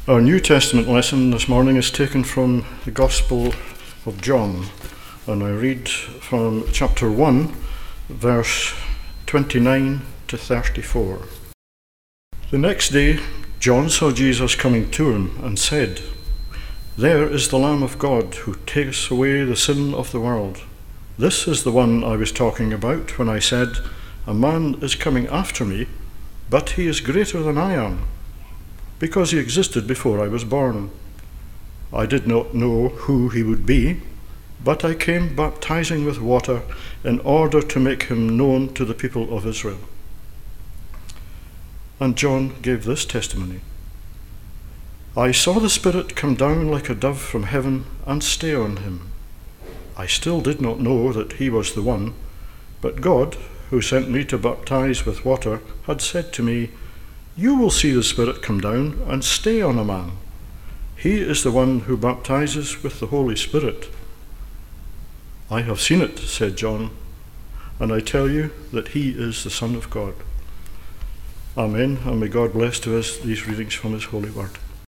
Our New Testament lesson this morning is taken from the Gospel of John, and I read from chapter 1, verse 29 to 34. The next day, John saw Jesus coming to him and said, "There is the Lamb of God who takes away the sin of the world. This is the one I was talking about when I said, 'A man is coming after me, but he is greater than I am, because he existed before I was born. I did not know who he would be, but I came baptizing with water in order to make him known to the people of Israel.' And John gave this testimony, 'I saw the Spirit come down like a dove from heaven and stay on him. I still did not know that he was the one, but God, who sent me to baptize with water, had said to me, 'You will see the Spirit come down and stay on a man. He is the one who baptizes with the Holy Spirit.' I have seen it," said John, "and I tell you that he is the Son of God." Amen, and may God bless to us these readings from his holy word.